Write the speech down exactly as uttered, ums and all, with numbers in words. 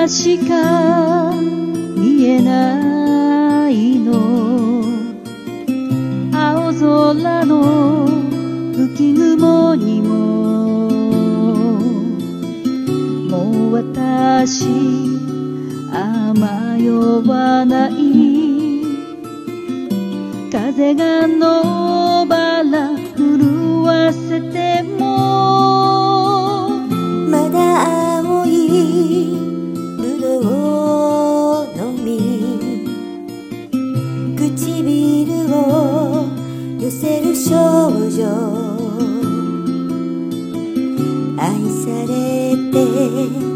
しか見えないの、青空の吹き雲にももう私あまよわない。風が野原震わせてもまだ青いぶどうの実、唇を寄せる少女、愛されて